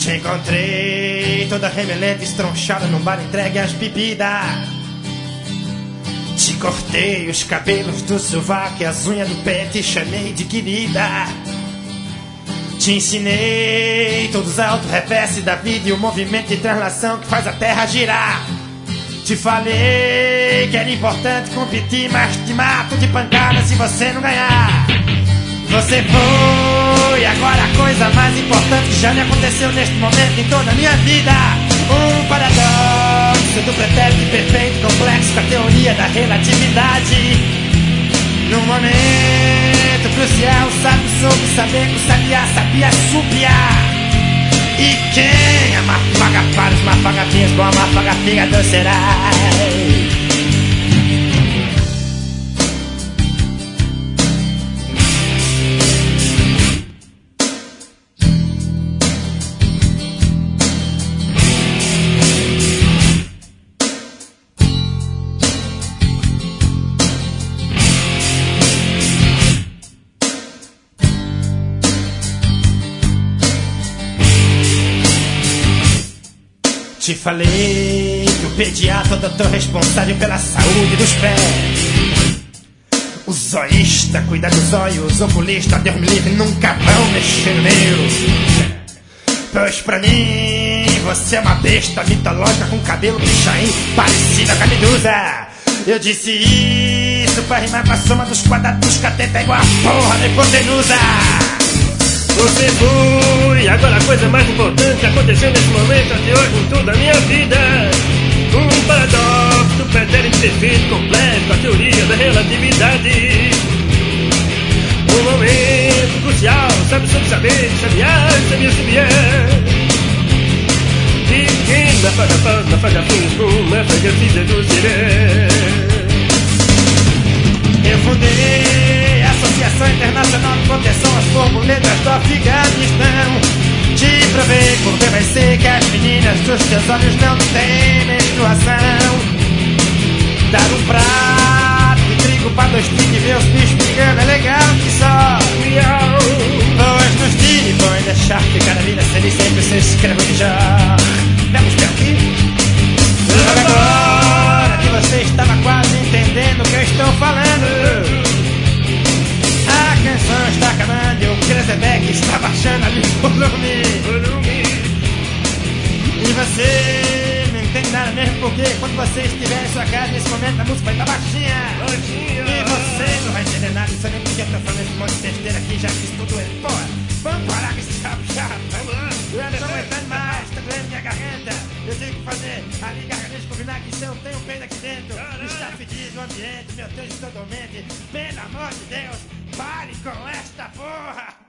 Te encontrei toda remelenta, estronchada num bar entregue às bebidas. Te cortei os cabelos do sovaco e as unhas do pé, te chamei de querida. Te ensinei todos os auto-reverse da vida e o movimento de translação que faz a terra girar. Te falei que era importante competir, mas te mato de pancada se você não ganhar. Você foi agora a coisa mais importante que já me aconteceu neste momento em toda a minha vida. Um paradoxo do pretérito perfeito, complexo com a teoria da relatividade. Num momento crucial, o sábio soube saber que o sabiá sabia subiar. E quem amafaga para os mafagafinhos, bom amafaga fígado será. Te falei que o pediatra é o doutor responsável pela saúde dos pés. O zoísta cuida dos olhos, o oculista, Deus me livre, nunca vão mexer no meu. Pois pra mim, você é uma besta mitológica com cabelo pichain, parecida com a medusa. Eu disse isso pra rimar com a soma dos quadrados dos cateta igual a porra da hipotenusa. Você foi agora a coisa mais importante aconteceu nesse momento até hoje em toda a minha vida. Um paradoxo do pretérito perfeito completo, a teoria da relatividade. Um momento crucial, sabe sobre saber, sabia subir. E quem na faga fins com uma faga vida do seré. Eu fundei a Associação Internacional de Proteção às Borboletas do Afeganistão. Te provei por B vai ser que as meninas dos teus olhos não têm menstruação. Dar um prato de trigo pra dois tigres e ver os bichos brigando é legal que só. Pois nos tire, põe deixar ficar a vida feliz sempre se escreve de já. Vamos ver aqui. Agora que você estava quase entendendo o que eu estou falando. A canção está acabando e o Kreuzberg está baixando ali o volume. E você não entende nada mesmo porque quando você estiver em sua casa nesse momento a música vai estar baixinha. E você não vai entender nada, isso nem porque eu estou falando esse monte de besteira aqui, já que isso tudo é fora. Vamos parar com esse chapa. Eu não estou aguentando mais, está doendo minha garganta. Eu tenho que fazer ali garganta combinar que se eu tenho peito aqui dentro. Está fedido o ambiente, meu Deus, estou dormente. Pelo amor de Deus, pare com esta porra!